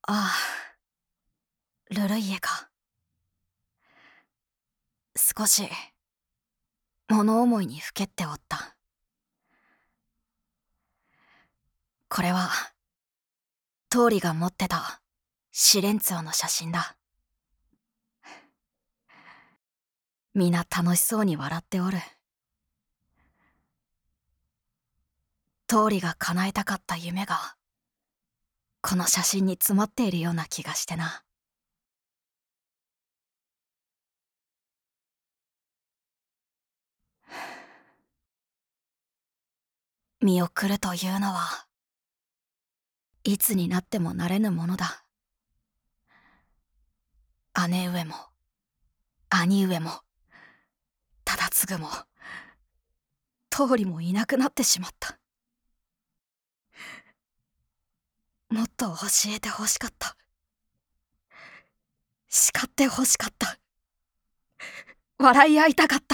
ああ、ルルイエか。少し物思いにふけっておった。これはトーリが持ってたシレンツォの写真だ。皆楽しそうに笑っておる。トーリが叶えたかった夢がこの写真に詰まっているような気がしてな。見送るというのはいつになってもなれぬものだ。姉上も兄上も忠次もトリもいなくなってしまった。もっと教えてほしかった。叱ってほしかった。笑い合いたかった。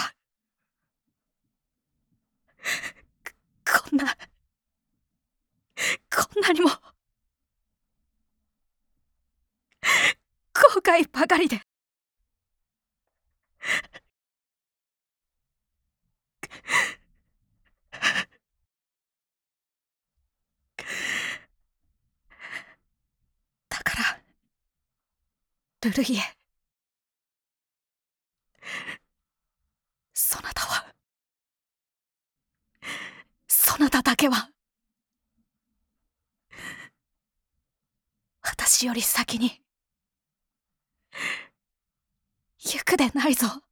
こんなにも後悔ばかりで。だからルルイエ、そなたは、そなただけは私より先に行くでないぞ。